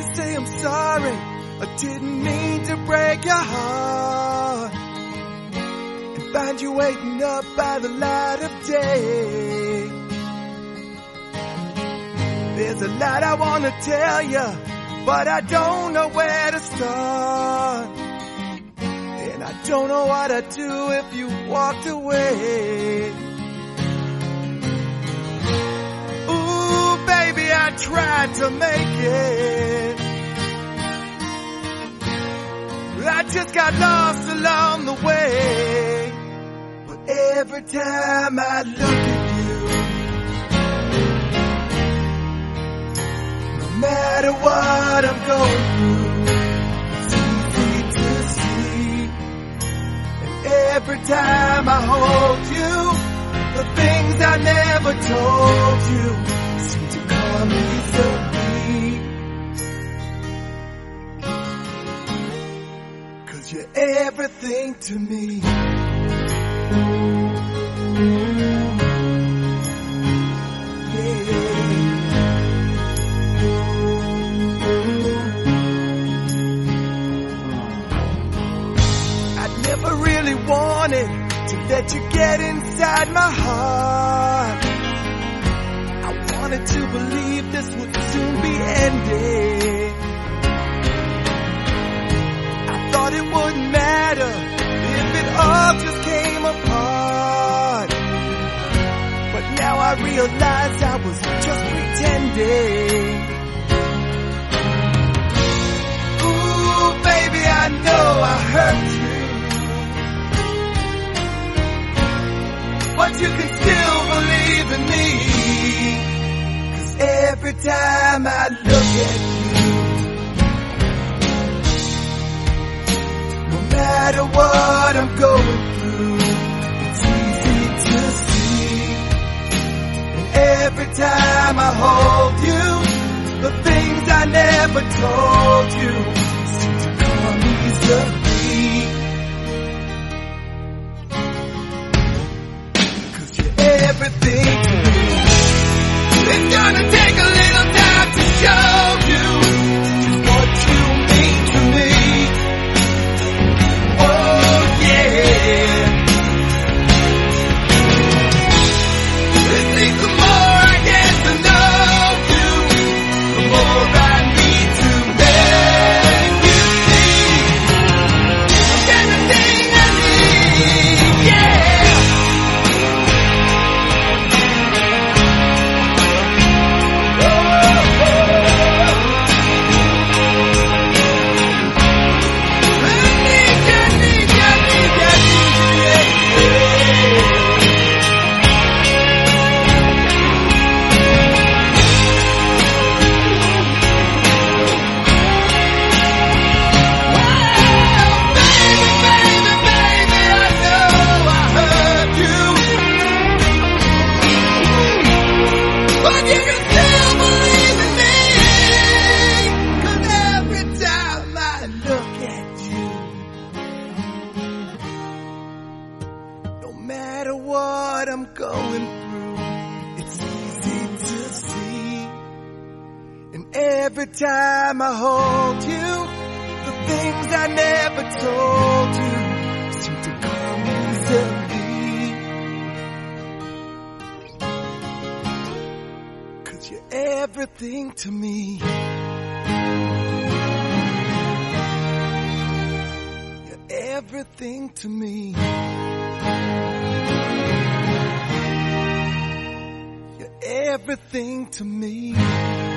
to say I'm sorry. I didn't mean to break your heart and find you waiting up by the light of day. There's a lot I want to tell you, but I don't know where to start. And I don't know what I'd do if you walked away. Ooh, baby, I tried to make it. I just got lost along the way. But every time I look at you, no matter what I'm going through, it's easy to see. And every time I hold you, the things I never told you seem to come easily. 'Cause you're everything to me. Never really wanted to let you get inside my heart. I wanted to believe this would soon be ending. I thought it wouldn't matter if it all just came apart. But now I realize I was just pretending. Ooh, baby, I know I hurt you, but you can still believe in me. 'Cause every time I look at you, no matter what I'm going through, it's easy to see. And every time I hold you, the things I never told you seem to come easily. Everything to me. It's gonna take a little time to show you just what you mean to me. Oh yeah. It seems the more I get to know you, the more I need to make you see everything I need. Yeah. No matter what I'm going through, it's easy to see. And every time I hold you, the things I never told you seem to come easily. 'Cause you're everything to me. You're everything to me. You're everything to me.